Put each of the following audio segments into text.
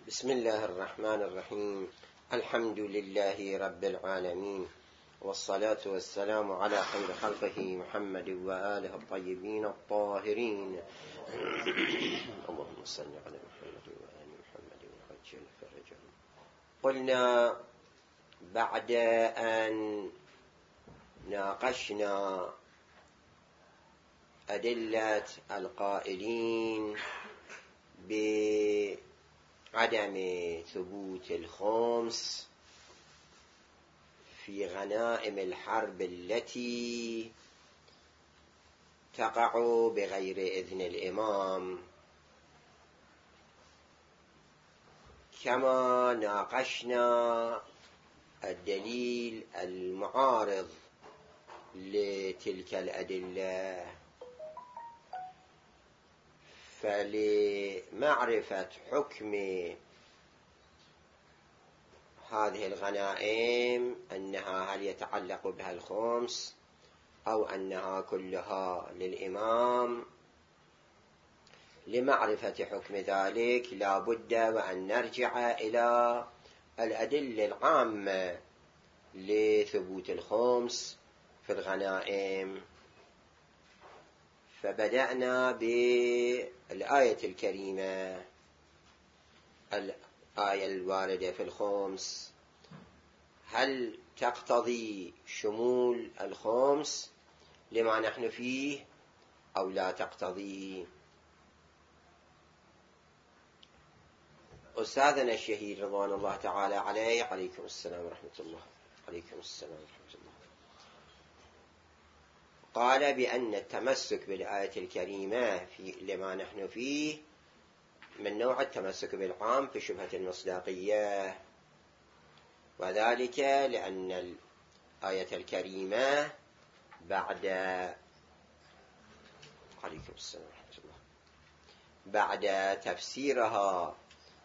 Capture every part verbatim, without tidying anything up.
بسم الله الرحمن الرحيم. الحمد لله رب العالمين، والصلاة والسلام على خير خلقه محمد وآله الطيبين الطاهرين. اللهم صل على محمد وآل محمد وعجل فرجهم. قلنا بعد أن ناقشنا أدلة القائلين بعدم ثبوت الخمس في غنائم الحرب التي تقع بغير إذن الإمام، كما ناقشنا الدليل المعارض لتلك الأدلة. فلمعرفة حكم هذه الغنائم أنها هل يتعلق بها الخمس أو أنها كلها للإمام، لمعرفة حكم ذلك لا بد وأن نرجع إلى الأدلة العامة لثبوت الخمس في الغنائم. فبدأنا بالآية الكريمة، الآية الواردة في الخمس، هل تقتضي شمول الخمس لما نحن فيه أو لا تقتضي؟ أستاذنا الشهيد رضوان الله تعالى عليه، عليكم السلام ورحمة الله، عليكم السلام ورحمة الله، قال بأن التمسك بالآية الكريمة في لما نحن فيه من نوع التمسك بالعام في شبهة المصداقية، وذلك لأن الآية الكريمة بعد عليكم السلام ورحمة الله بعد تفسيرها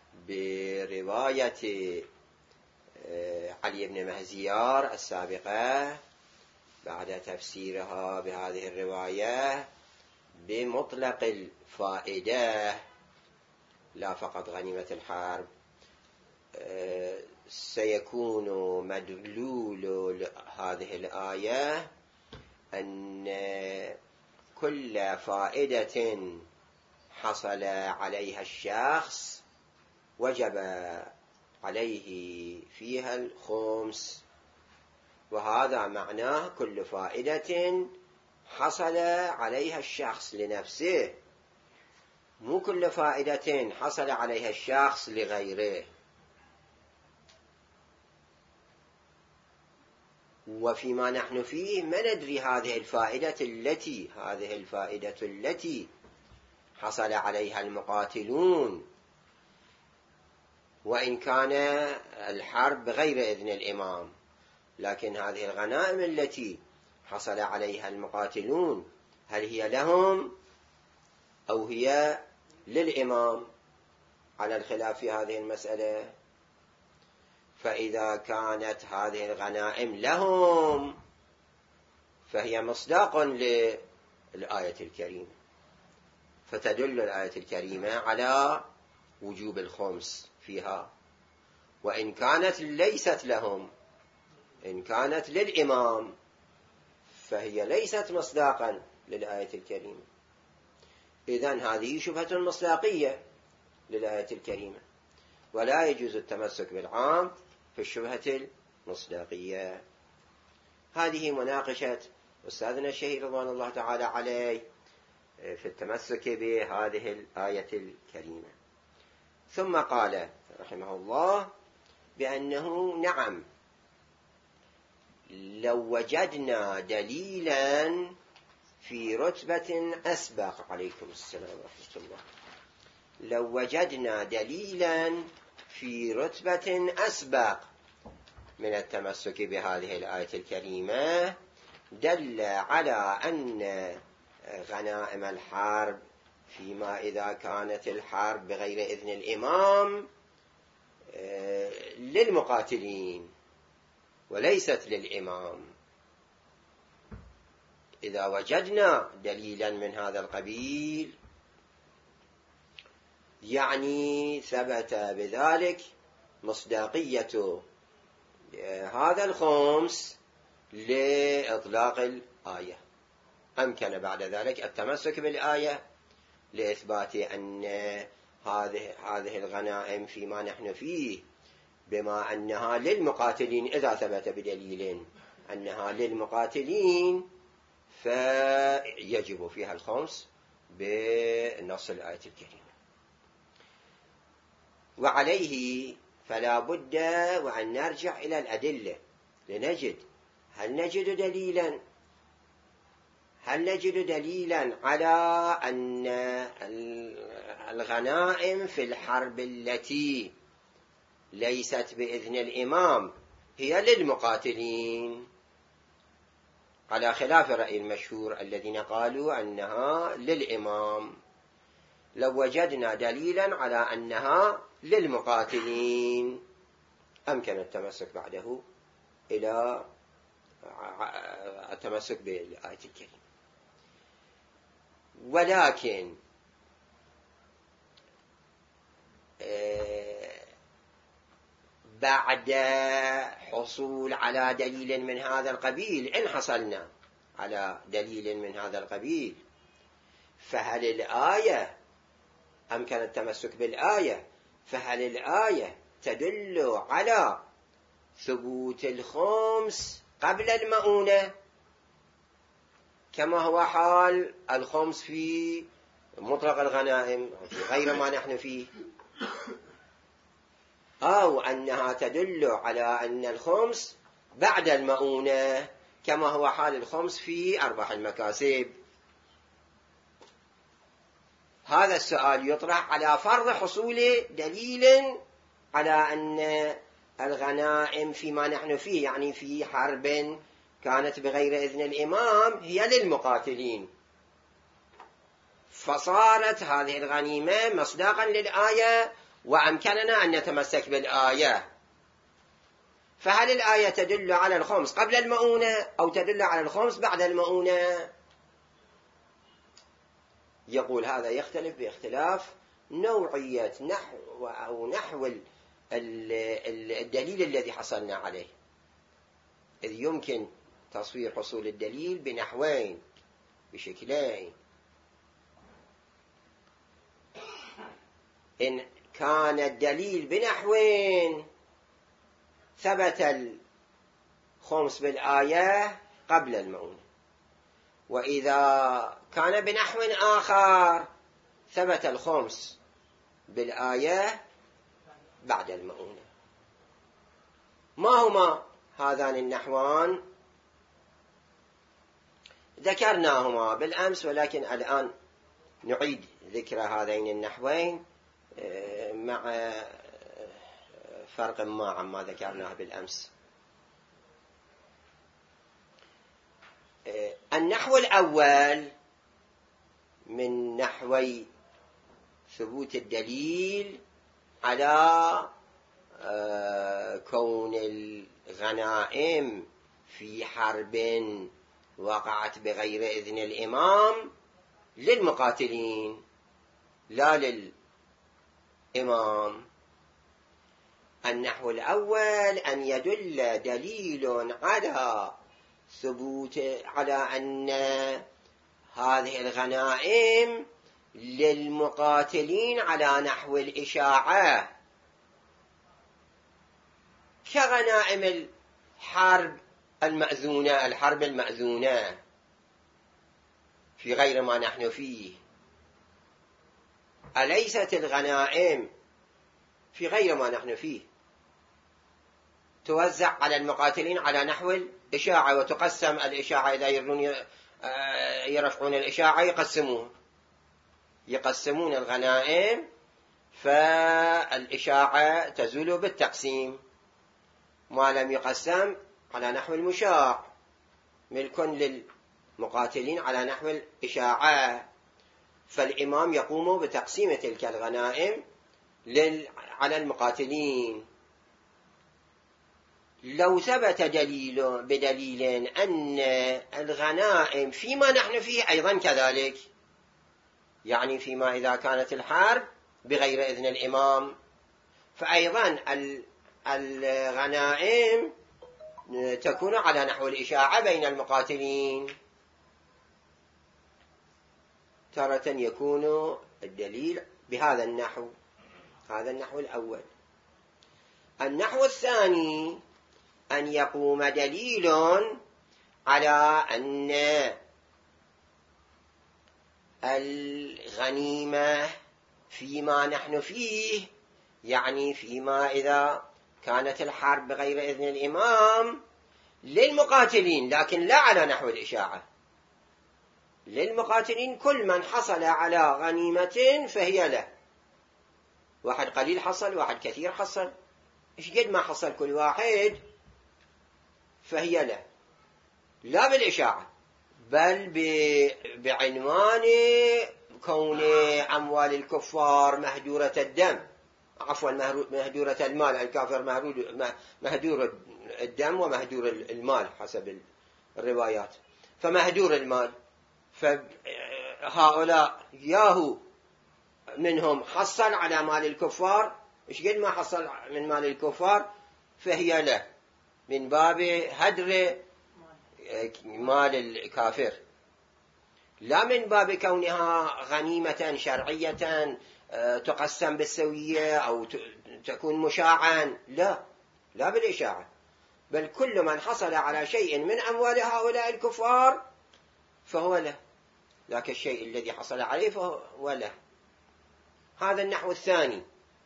برواية علي بن مهزيار السابقة، بعد تفسيرها بهذه الرواية بمطلق الفائدة لا فقط غنيمة الحرب، سيكون مدلول هذه الآية أن كل فائدة حصل عليها الشخص وجب عليه فيها الخمس، وهذا معناه كل فائدة حصل عليها الشخص لنفسه، مو كل فائدة حصل عليها الشخص لغيره. وفيما نحن فيه ما ندري هذه الفائدة التي هذه الفائدة التي حصل عليها المقاتلون، وإن كان الحرب غير إذن الإمام، لكن هذه الغنائم التي حصل عليها المقاتلون هل هي لهم أو هي للإمام، على الخلاف في هذه المسألة. فإذا كانت هذه الغنائم لهم فهي مصداق للآية الكريمة، فتدل الآية الكريمة على وجوب الخمس فيها. وإن كانت ليست لهم، إن كانت للإمام، فهي ليست مصداقا للآية الكريمة. إذن هذه شبهة مصداقية للآية الكريمة، ولا يجوز التمسك بالعام في الشبهة المصداقية. هذه مناقشة أستاذنا الشهيد رضوان الله تعالى عليه في التمسك بهذه الآية الكريمة. ثم قال رحمه الله بأنه نعم، لو وجدنا دليلا في رتبة أسبق، عليكم السلام ورحمة الله، لو وجدنا دليلا في رتبة أسبق من التمسك بهذه الآية الكريمة دل على أن غنائم الحرب فيما إذا كانت الحرب بغير إذن الإمام للمقاتلين وليست للإمام. إذا وجدنا دليلا من هذا القبيل يعني ثبت بذلك مصداقية هذا الخمس لإطلاق الآية. أمكن بعد ذلك التمسك بالآية لإثبات أن هذه هذه الغنائم فيما نحن فيه بما أنها للمقاتلين، إذا ثبت بدليل أنها للمقاتلين فيجب فيها الخمس بنص الآية الكريمة. وعليه فلا بد وأن نرجع إلى الأدلة لنجد هل نجد دليلا هل نجد دليلا على أن الغنائم في الحرب التي ليست بإذن الإمام هي للمقاتلين، على خلاف الرأي المشهور الذين قالوا أنها للإمام. لو وجدنا دليلا على أنها للمقاتلين أمكن التمسك بعده إلى التمسك بالآية الكريمة. ولكن بعد حصول على دليل من هذا القبيل، إن حصلنا على دليل من هذا القبيل، فهل الآية أمكن التمسك بالآية فهل الآية تدل على ثبوت الخمس قبل المؤونة كما هو حال الخمس في مطلق الغنائم في غير ما نحن فيه، أو أنها تدل على أن الخمس بعد المؤونة كما هو حال الخمس في أرباح المكاسب؟ هذا السؤال يطرح على فرض حصول دليل على أن الغنائم فيما نحن فيه، يعني في حرب كانت بغير إذن الإمام، هي للمقاتلين، فصارت هذه الغنيمة مصداقا للآية وأمكننا أن نتمسك بالآية. فهل الآية تدل على الخمس قبل المؤونة أو تدل على الخمس بعد المؤونة؟ يقول هذا يختلف باختلاف نوعية نحو أو نحو الدليل الذي حصلنا عليه، إذ يمكن تصوير حصول الدليل بنحوين بشكلين. إن كان الدليل بنحوين ثبت الخمس بالآية قبل المؤونة، وإذا كان بنحو آخر ثبت الخمس بالآية بعد المؤونة. ما هما هذان النحوان؟ ذكرناهما بالأمس، ولكن الآن نعيد ذكر هذين النحوين مع فرق ما عما ذكرناه بالأمس. النحو الأول من نحوي ثبوت الدليل على كون الغنائم في حرب وقعت بغير إذن الإمام للمقاتلين لا للإمام. النحو الأول أن يدل دليل على ثبوت على أن هذه الغنائم للمقاتلين على نحو الإشاعة، كغنائم الحرب المأذونة الحرب المأذونة في غير ما نحن فيه. أليست الغنائم في غير ما نحن فيه توزع على المقاتلين على نحو الإشاعة، وتقسم الإشاعة إذا يرون يرفعون الإشاعة يقسمون يقسمون الغنائم، فالإشاعة تزول بالتقسيم. ما لم يقسم على نحو المشاع ملك للمقاتلين على نحو الإشاعة، فالإمام يقوم بتقسيم تلك الغنائم على المقاتلين. لو ثبت دليل بدليل أن الغنائم فيما نحن فيه أيضا كذلك، يعني فيما إذا كانت الحرب بغير إذن الإمام، فأيضا الغنائم تكون على نحو الإشاعة بين المقاتلين. تارة يكون الدليل بهذا النحو، هذا النحو الأول. النحو الثاني أن يقوم دليل على أن الغنيمة فيما نحن فيه، يعني فيما إذا كانت الحرب بغير إذن الإمام، للمقاتلين، لكن لا على نحو الإشاعة. للمقاتلين كل من حصل على غنيمة فهي له، واحد قليل حصل، واحد كثير حصل، إيش قد ما حصل كل واحد فهي له، لا بالإشاعة، بل بعنوان كون أموال الكفار مهدورة الدم، عفوا مهدورة المال، الكافر مهدور الدم ومهدور المال حسب الروايات، فمهدور المال، فهؤلاء ياهو منهم حصل على مال الكفار، إيش قد ما حصل من مال الكفار فهي له، من باب هدر مال الكافر، لا من باب كونها غنيمة شرعية تقسم بالسوية أو تكون مشاعا، لا لا بالإشاعة، بل كل من حصل على شيء من أموال هؤلاء الكفار فهو له، ذاك الشيء الذي حصل عليه فهو له. هذا النحو الثاني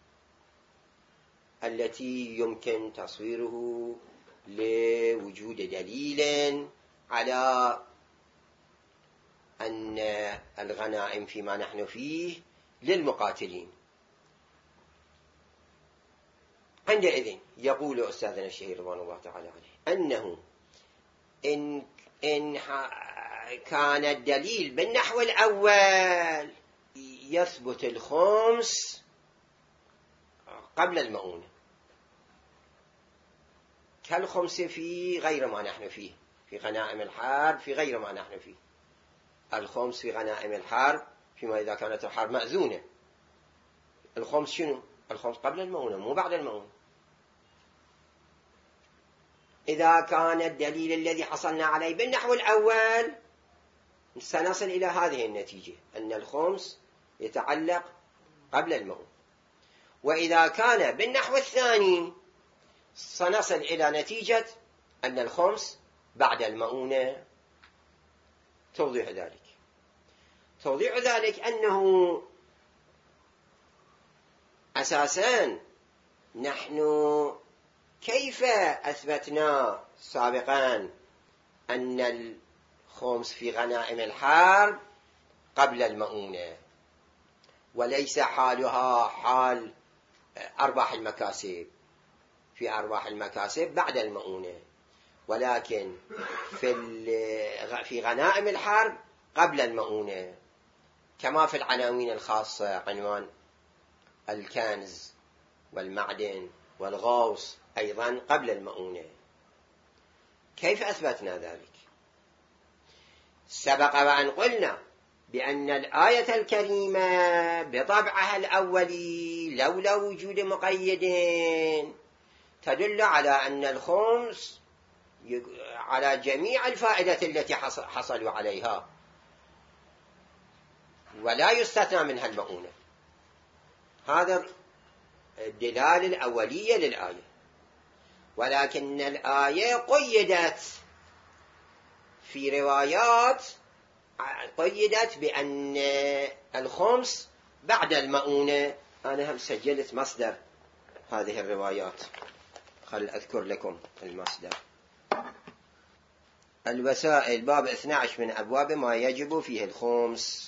التي يمكن تصويره لوجود دليل على أن الغنائم فيما نحن فيه للمقاتلين. عندئذ يقول أستاذنا الشهير رضوان الله تعالى عليه أنه إن, إن كان الدليل بالنحو الأول يثبت الخمس قبل المؤونة، كالخمس في غير ما نحن فيه، في غنائم الحرب في غير ما نحن فيه. الخمس في غنائم الحرب فيما إذا كانت الحرب مأذونة، الخمس شنو؟ الخمس قبل المؤونة مو بعد المؤونة. إذا كان الدليل الذي حصلنا عليه بالنحو الأول سنصل إلى هذه النتيجة، أن الخمس يتعلق قبل المؤونة، وإذا كان بالنحو الثاني سنصل إلى نتيجة أن الخمس بعد المؤونة. توضيح ذلك توضيح ذلك أنه أساساً نحن كيف أثبتنا سابقاً أن الخمس في غنائم الحرب قبل المؤونة، وليس حالها حال أرباح المكاسب، في أرباح المكاسب بعد المؤونة، ولكن في في غنائم الحرب قبل المؤونة، كما في العناوين الخاصة عنوان الكنز والمعدن والغوص أيضا قبل المؤونة. كيف أثبتنا ذلك؟ سبق وأن قلنا بأن الآية الكريمة بطبعها الأولي لولا وجود مقيدين تدل على أن الخمس على جميع الفائدة التي حصلوا عليها، ولا يستثنى منها المؤونة. هذا الدلالة الأولية للآية، ولكن الآية قيدت في روايات، قيدت بأن الخمس بعد المؤونة. أنا هم سجلت مصدر هذه الروايات، خل أذكر لكم المصدر. الوسائل باب اثني عشر من أبواب ما يجب فيه الخمس،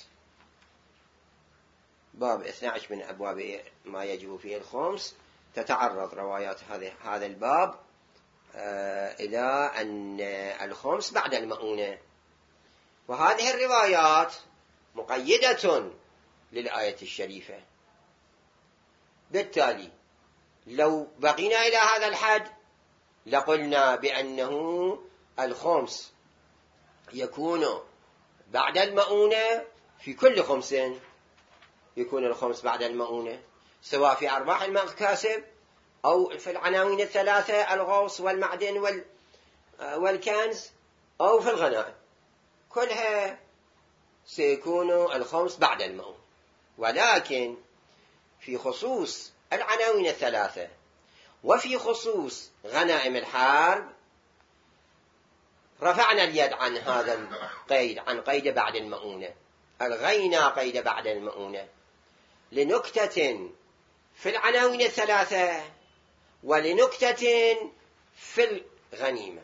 باب اثني عشر من أبواب ما يجب فيه الخمس تتعرض روايات هذا الباب إلى أن الخمس بعد المؤونة، وهذه الروايات مقيدة للآية الشريفة. بالتالي لو بقينا إلى هذا الحد لقلنا بأنه الخمس يكون بعد المؤونة في كل خمس، يكون الخمس بعد المؤونة، سواء في أرباح المكاسب أو في العناوين الثلاثة الغوص والمعدن والكنز أو في الغنائم، كلها سيكون الخمس بعد المؤونة. ولكن في خصوص العناوين الثلاثة وفي خصوص غنائم الحرب رفعنا اليد عن هذا القيد، عن قيد بعد المؤونة، ألغينا قيد بعد المؤونة لنكتة في العناوين الثلاثة ولنكتة في الغنيمة.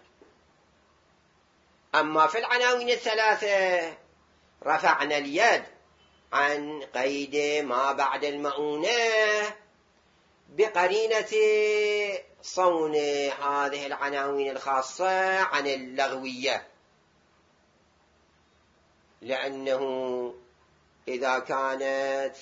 أما في العناوين الثلاثة رفعنا اليد عن قيد ما بعد المؤونة بقرينة صون هذه العناوين الخاصة عن اللغوية، لأنه إذا كانت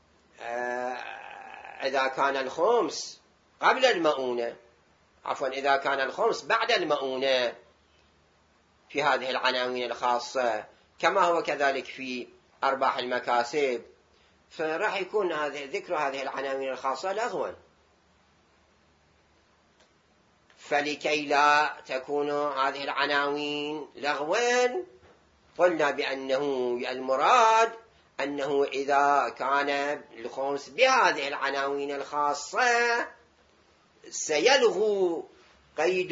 إذا كان الخمس قبل المؤونة عفوا إذا كان الخمس بعد المؤونة في هذه العناوين الخاصة كما هو كذلك في أرباح المكاسب، فراح يكون هذه ذكر هذه العناوين الخاصة لغوا. فلكي لا تكون هذه العناوين لغوا قلنا بأنه المراد أنه إذا كان الخمس بهذه العناوين الخاصة سيلغو قيد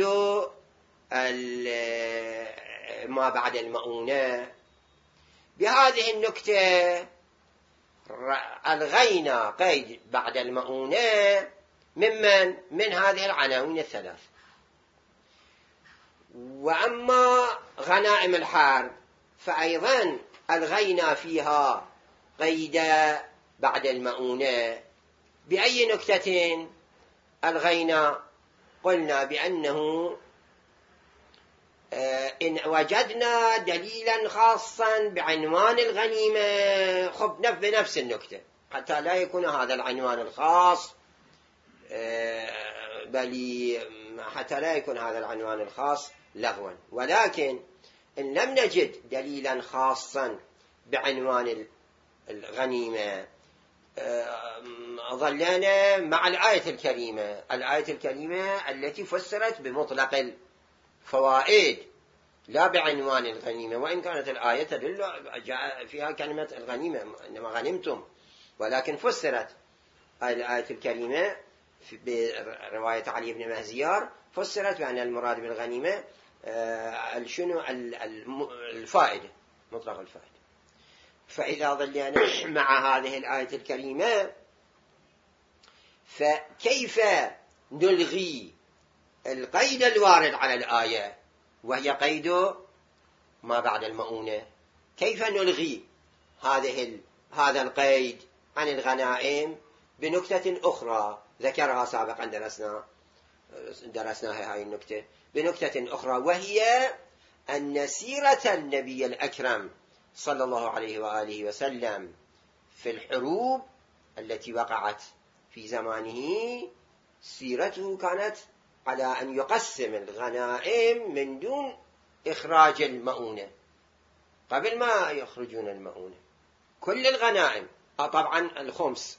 ما بعد المؤونة. بهذه النكتة ألغينا قيد بعد المؤونة ممن من هذه العناوين الثلاث. وأما غنائم الحرب فأيضا ألغينا فيها قيد بعد المؤونة. بأي نكتة ألغينا؟ قلنا بأنه إن وجدنا دليلا خاصا بعنوان الغنيمة خب بنفس النكتة حتى لا يكون هذا العنوان الخاص بل حتى لا يكون هذا العنوان الخاص لغوا. ولكن إن لم نجد دليلا خاصا بعنوان الغنيمة ظلنا مع الآية الكريمة الآية الكريمة التي فسرت بمطلق الفوائد لا بعنوان الغنيمة، وإن كانت الآية تدل جاء فيها كلمة الغنيمة إنما غنمتم، ولكن فسرت الآية الكريمة برواية علي بن مهزيار فسرت بأن المراد بالغنيمة شنو الفائدة مطلق الفائدة. فإذا ظلنا مع هذه الآية الكريمة فكيف نلغي القيد الوارد على الآية وهي قيد ما بعد المؤونة؟ كيف نلغي هذه هذا القيد عن الغنائم بنكتة أخرى ذكرها سابقا درسنا درسناها هاي النكتة بنكتة أخرى، وهي أن سيرة النبي الأكرم صلى الله عليه وآله وسلم في الحروب التي وقعت في زمانه سيرته كانت على أن يقسم الغنائم من دون إخراج المؤونة قبل ما يخرجون المؤونة. كل الغنائم طبعا الخمس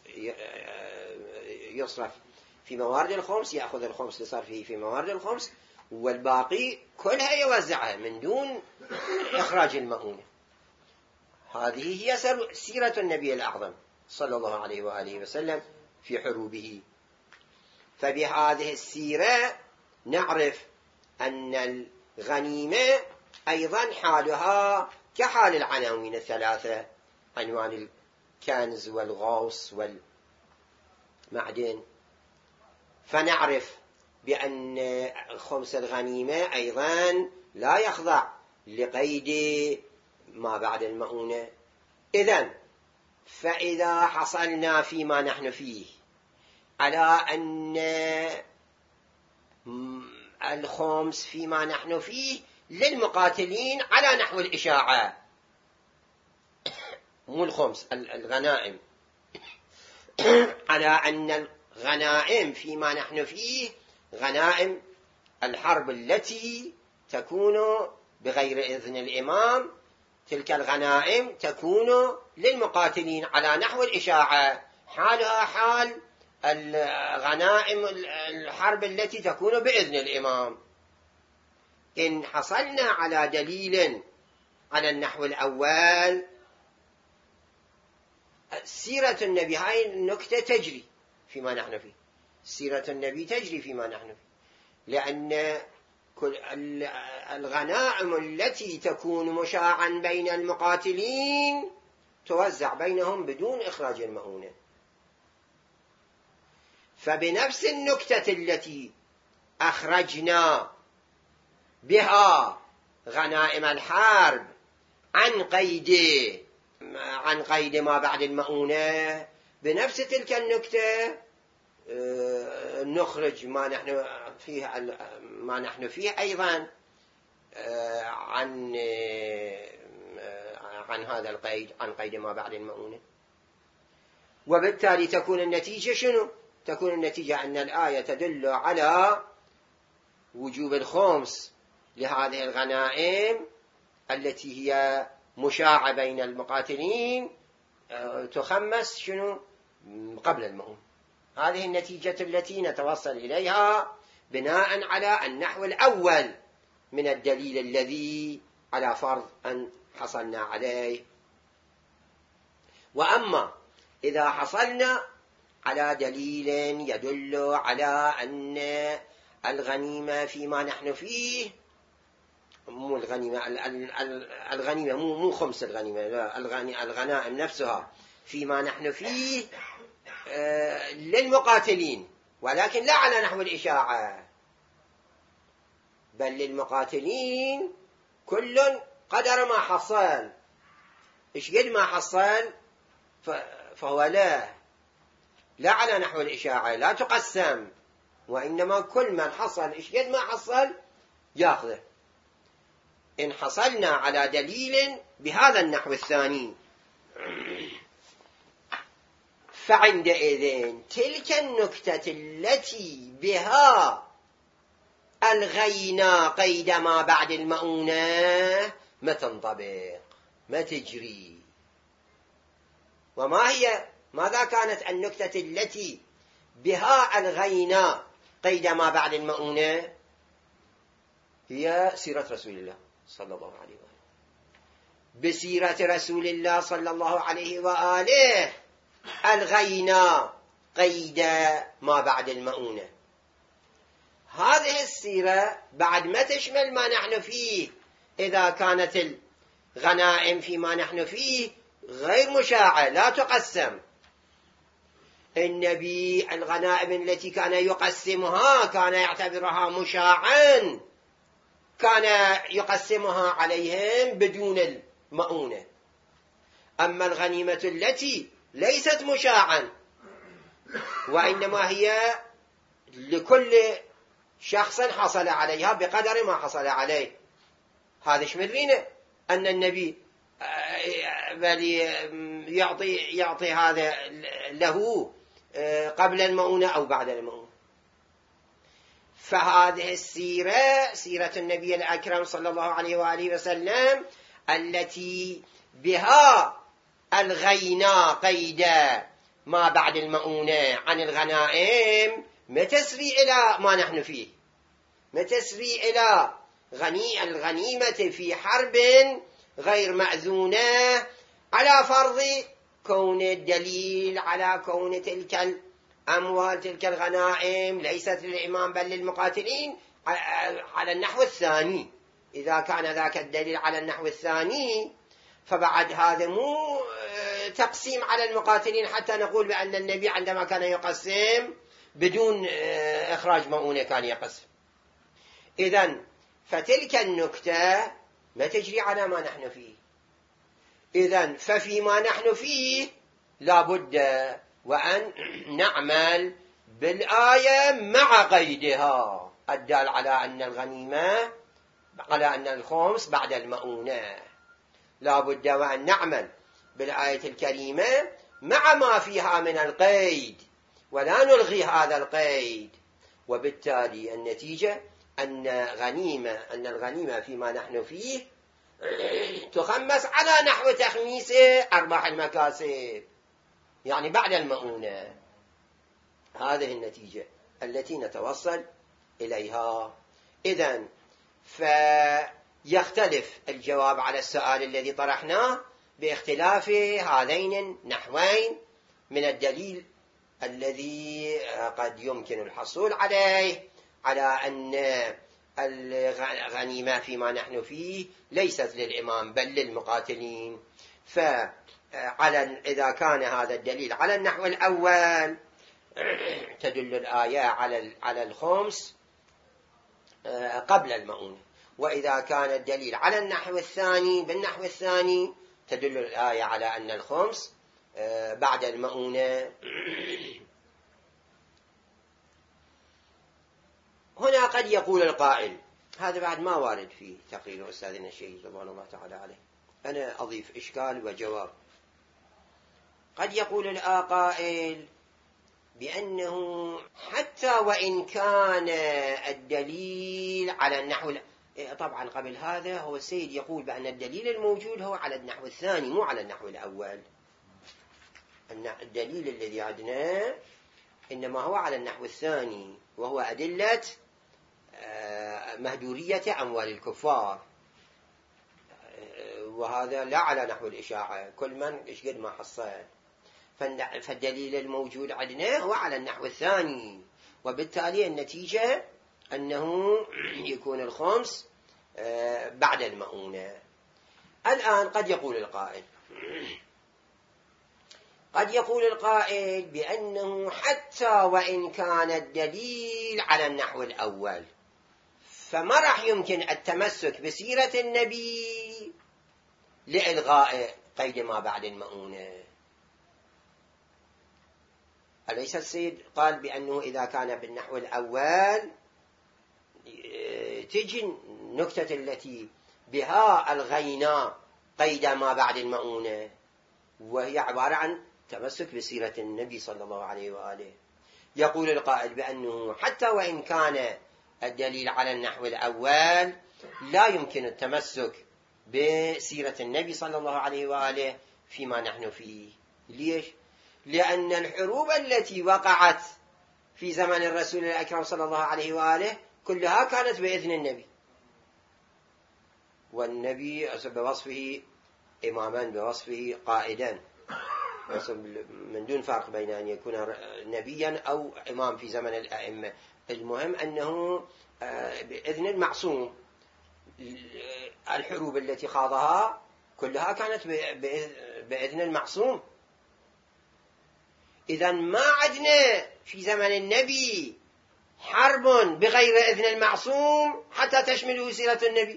يصرف في موارد الخمس، يأخذ الخمس لصرفه في موارد الخمس، والباقي كلها يوزعها من دون إخراج المؤونة. هذه هي سيرة النبي الأعظم صلى الله عليه وآله وسلم في حروبه. فبهذه السيرة نعرف أن الغنيمة أيضا حالها كحال العناوين الثلاثة، عنوان الكنز والغوص والمعدن. فنعرف بأن خمس الغنيمة أيضا لا يخضع لقيد ما بعد المؤونة. إذن فإذا حصلنا فيما نحن فيه على أن الخمس فيما نحن فيه للمقاتلين على نحو الإشاعة، مو الخمس الغنائم، على أن الغنائم فيما نحن فيه غنائم الحرب التي تكون بغير إذن الإمام تلك الغنائم تكون للمقاتلين على نحو الإشاعة، حالها حال الغنائم الحرب التي تكون بإذن الإمام. إن حصلنا على دليل على النحو الأول، سيرة النبي، هاي النكتة تجري فيما نحن فيه، سيرة النبي تجري فيما نحن فيه، لأن كل الغنائم التي تكون مشاعا بين المقاتلين توزع بينهم بدون إخراج المؤونة. فبنفس النكتة التي أخرجنا بها غنائم الحرب عن قيد عن قيد ما بعد المؤونة، بنفس تلك النكتة نخرج ما نحن فيه ما نحن فيه أيضا عن عن هذا القيد، عن قيد ما بعد المؤونة. وبالتالي تكون النتيجة شنو؟ تكون النتيجة أن الآية تدل على وجوب الخمس لهذه الغنائم التي هي مشاعة بين المقاتلين، تخمس شنو؟ قبل المؤونة. هذه النتيجة التي نتوصل إليها بناء على النحو الأول من الدليل الذي على فرض أن حصلنا عليه. وأما إذا حصلنا على دليل يدل على أن الغنيمة فيما نحن فيه، مو الغنيمة الغنيمة مو مو خمس الغنيمة، لا، الغنائم نفسها فيما نحن فيه للمقاتلين، ولكن لا على نحو الإشاعة، بل للمقاتلين كل قدر ما حصل، إيش قد ما حصل فهو لا لا على نحو الإشاعة، لا تقسم، وإنما كل من حصل إيش قد ما حصل يأخذه. إن حصلنا على دليل بهذا النحو الثاني، فعندئذ تلك النكتة التي بها ألغينا قيد ما بعد المؤونة ما تنطبق، ما تجري. وما هي ماذا كانت النكتة التي بها ألغينا قيد ما بعد المؤونة؟ هي سيرة رسول الله صلى الله عليه وآله. بسيرة رسول الله صلى الله عليه وآله ألغينا قيد ما بعد المؤونة. هذه السيرة بعد ما تشمل ما نحن فيه، إذا كانت الغنائم فيما نحن فيه غير مشاعة لا تقسم، النبي الغنائم التي كان يقسمها كان يعتبرها مشاعا، كان يقسمها عليهم بدون المؤونة. أما الغنيمة التي ليست مشاعا وإنما هي لكل شخص حصل عليها بقدر ما حصل عليه، هذا شمرينا أن النبي يعطي يعطي هذا له قبل المؤونة أو بعد المؤونة. فهذه السيرة سيرة النبي الأكرم صلى الله عليه وآله وسلم التي بها ألغينا قيد ما بعد المؤونة عن الغنائم، ما تسري إلى ما نحن فيه، ما تسري إلى غني الغنيمة في حرب غير مأذونة، على فرض كون الدليل على كون تلك الأموال تلك الغنائم ليست للإمام بل للمقاتلين على النحو الثاني. إذا كان ذاك الدليل على النحو الثاني، فبعد هذا مو تقسيم على المقاتلين حتى نقول بأن النبي عندما كان يقسم بدون إخراج مؤونة كان يقسم. إذن فتلك النكتة ما تجري على ما نحن فيه. إذن ففيما نحن فيه لابد وأن نعمل بالآية مع قيدها الدال على أن الغنيمة على أن الخمس بعد المؤونة، لابد وأن نعمل بالآية الكريمة مع ما فيها من القيد ولا نلغي هذا القيد. وبالتالي النتيجة أن غنيمة أن الغنيمة فيما نحن فيه تخمس على نحو تخميس أرباح المكاسب، يعني بعد المؤونة. هذه النتيجة التي نتوصل إليها. إذن فيختلف الجواب على السؤال الذي طرحناه باختلاف هذين النحوين من الدليل الذي قد يمكن الحصول عليه على أن الغنيمة فيما نحن فيه ليست للإمام بل للمقاتلين. فعلى إذا كان هذا الدليل على النحو الأول تدل الآية على على الخمس قبل المؤونة، وإذا كان الدليل على النحو الثاني بالنحو الثاني تدل الآية على أن الخمس بعد المؤونة. هنا قد يقول القائل، هذا بعد ما وارد في تقرير أستاذنا الشهيد رضوان الله تعالى عليه، أنا أضيف إشكال وجواب. قد يقول القائل بأنه حتى وإن كان الدليل على النحو، طبعا قبل هذا هو السيد يقول بأن الدليل الموجود هو على النحو الثاني مو على النحو الأول. الدليل الذي عندنا إنما هو على النحو الثاني، وهو أدلة مهدورية أموال الكفار، وهذا لا على نحو الإشاعة، كل من إيش قد ما حصل. فالدليل الموجود عندنا هو على النحو الثاني، وبالتالي النتيجة أنه يكون الخمس بعد المؤونة. الآن قد يقول القائل قد يقول القائل بأنه حتى وإن كان الدليل على النحو الأول فما راح يمكن التمسك بسيرة النبي لإلغاء قيد ما بعد المؤونة. أليس السيد قال بأنه إذا كان بالنحو الأول تجي النكتة التي بها الغينا قيد ما بعد المؤونة، وهي عبارة عن تمسك بسيرة النبي صلى الله عليه وآله. يقول القائل بأنه حتى وإن كان الدليل على النحو الأول لا يمكن التمسك بسيرة النبي صلى الله عليه وآله فيما نحن فيه. ليش؟ لأن الحروب التي وقعت في زمن الرسول الأكرم صلى الله عليه وآله كلها كانت بإذن النبي، والنبي بوصفه إماما بوصفه قائدا، من دون فرق بين أن يكون نبيا أو إمام في زمن الأئمة. المهم أنه بإذن المعصوم. الحروب التي خاضها كلها كانت بإذن المعصوم. إذا ما عدنا في زمن النبي حرب بغير إذن المعصوم حتى تشمله سيرة النبي.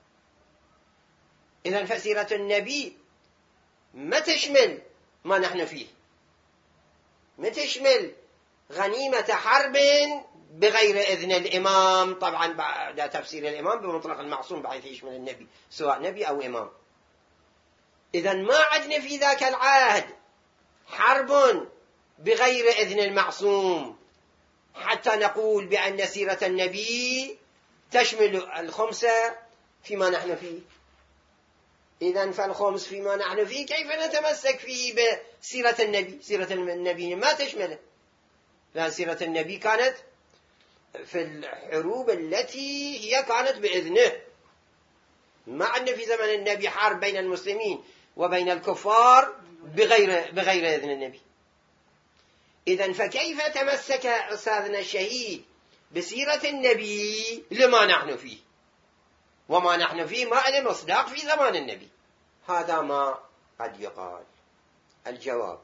إذا فسيرة النبي ما تشمل ما نحن فيه، ما تشمل غنيمة حرب بغير إذن الإمام، طبعا بعد تفسير الإمام بمطلق المعصوم بحيث يشمل النبي سواء نبي أو إمام. إذا ما عدنا في ذاك العهد حرب بغير إذن المعصوم حتى نقول بأن سيرة النبي تشمل الخمسة فيما نحن فيه. إذن فالخمس فيما نحن فيه كيف نتمسك فيه بسيرة النبي؟ سيرة النبي ما تشمله، لأن سيرة النبي كانت في الحروب التي هي كانت بإذنه. ما عندنا في زمن النبي حرب بين المسلمين وبين الكفار بغير, بغير إذن النبي. إذن فكيف تمسك أستاذنا الشهيد بسيرة النبي لما نحن فيه، وما نحن فيه ما له مصداق في زمان النبي؟ هذا ما قد يقال. الجواب: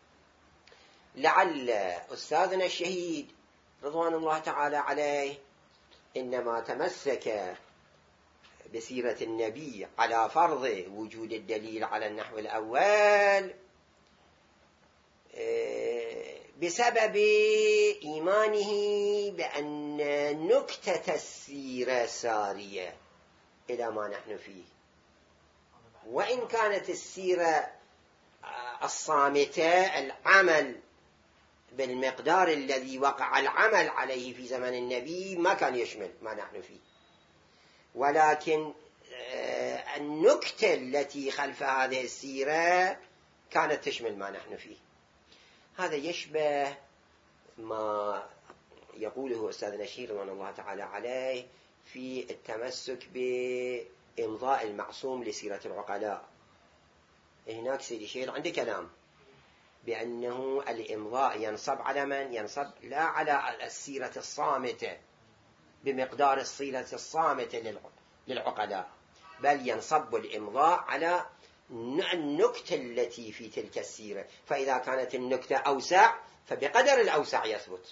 لعل أستاذنا الشهيد رضوان الله تعالى عليه إنما تمسك بسيرة النبي على فرض وجود الدليل على النحو الأول بسبب إيمانه بأن نكتة السيرة سارية إلى ما نحن فيه، وإن كانت السيرة الصامتة العمل بالمقدار الذي وقع العمل عليه في زمن النبي ما كان يشمل ما نحن فيه، ولكن النكتة التي خلف هذه السيرة كانت تشمل ما نحن فيه. هذا يشبه ما يقوله أستاذنا الشهير رضوان الله تعالى عليه في التمسك بإمضاء المعصوم لسيرة العقلاء. هناك سيدي شهير عنده كلام بأنه الإمضاء ينصب على من؟ ينصب لا على السيرة الصامتة بمقدار السيرة الصامتة للعقلاء، بل ينصب الإمضاء على النكتة التي في تلك السيرة، فإذا كانت النكتة أوسع فبقدر الأوسع يثبت.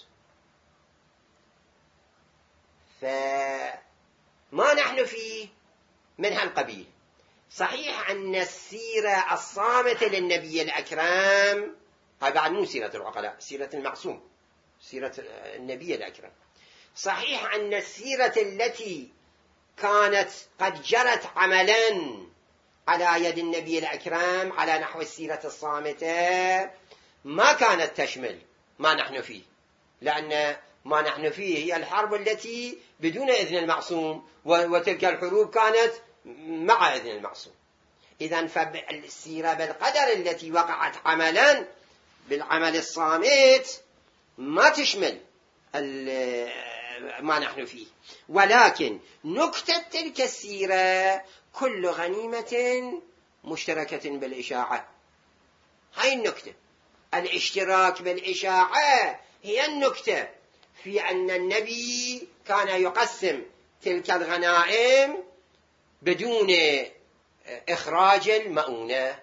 فما نحن فيه من هالقبيل. صحيح أن السيرة الصامتة للنبي الأكرم، هاي بعد مو سيرة العقلاء، سيرة المعصوم، سيرة النبي الأكرم. صحيح أن السيرة التي كانت قد جرت عملا على يد النبي الأكرم على نحو السيرة الصامتة ما كانت تشمل ما نحن فيه، لأن ما نحن فيه هي الحرب التي بدون إذن المعصوم، وتلك الحروب كانت مع إذن المعصوم. إذن فالسيرة بالقدر التي وقعت عملا بالعمل الصامت ما تشمل ما نحن فيه. ولكن نكتة تلك السيرة كل غنيمة مشتركة بالإشاعة. هاي النكتة، الاشتراك بالإشاعة هي النكتة في أن النبي كان يقسم تلك الغنائم بدون إخراج المؤونة.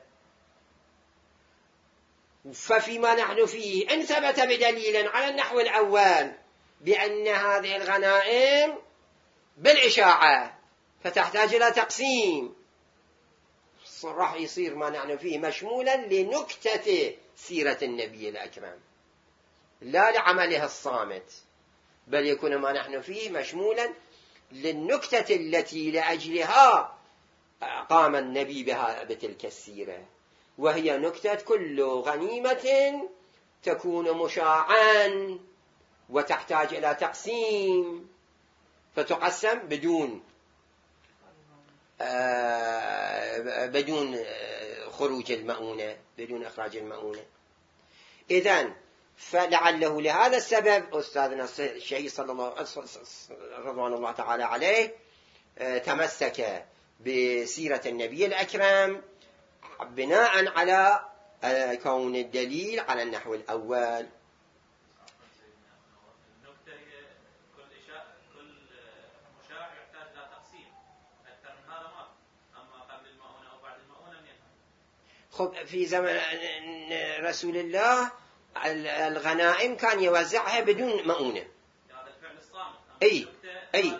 ففيما نحن فيه إن ثبت بدليل على النحو الأول بأن هذه الغنائم بالإشاعة فتحتاج إلى تقسيم، راح يصير ما نحن فيه مشمولا لنكتة سيرة النبي الأكرم لا لعمله الصامت، بل يكون ما نحن فيه مشمولا للنكتة التي لأجلها قام النبي بها بتلك السيرة، وهي نكتة كل غنيمة تكون مشاعا وتحتاج إلى تقسيم فتقسم بدون آه بدون خروج المؤونة، بدون إخراج المؤونة. إذن فلعله لهذا السبب أستاذنا الشهيد صلى الله رضوان الله تعالى عليه تمسك بسيرة النبي الأكرم بناء على كون الدليل على النحو الأول. خب في زمن رسول الله الغنائم كان يوزعها بدون مؤونة. أي أي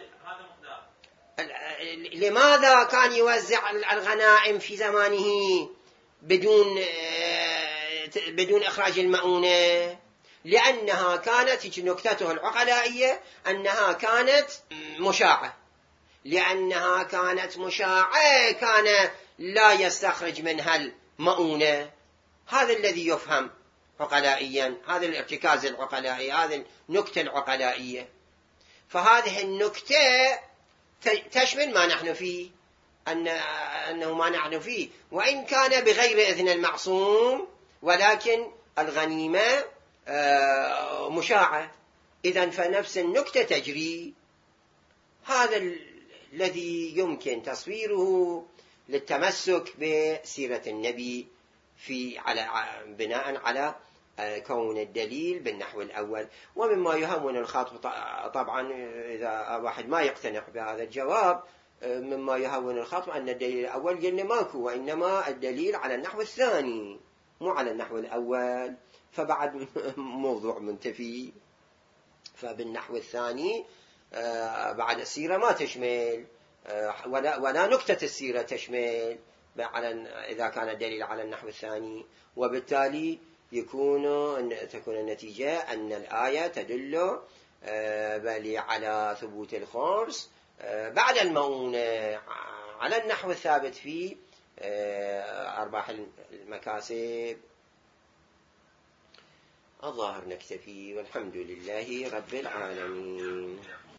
لماذا كان يوزع الغنائم في زمانه بدون بدون إخراج المؤونة؟ لأنها كانت نكتته العقلائية أنها كانت مشاعة، لأنها كانت مشاعة كان لا يستخرج منها المؤونة. هذا الذي يفهم عقلائيا، هذا الارتكاز العقلائي، هذه النكتة العقلائية. فهذه النكتة تشمل ما نحن فيه، أن أنه ما نحن فيه وإن كان بغير إذن المعصوم، ولكن الغنيمة مشاعة. إذن فنفس النكتة تجري. هذا الذي يمكن تصويره للتمسك بسيرة النبي في على بناء على كون الدليل بالنحو الأول. ومما يهون الخاطب طبعا إذا واحد ما يقتنع بهذا الجواب، مما يهون الخاطب أن الدليل الأول قلنا ماكو، وإنما الدليل على النحو الثاني مو على النحو الأول، فبعد موضوع منتفي. فبالنحو الثاني بعد السيرة ما تشمل ولا ولا نكتة السيرة تشمل على إذا كان الدليل على النحو الثاني، وبالتالي يكون تكون النتيجة أن الآية تدل بل على ثبوت الخمس بعد المؤونة على النحو الثابت في أرباح المكاسب. الظاهر نكتفي، والحمد لله رب العالمين.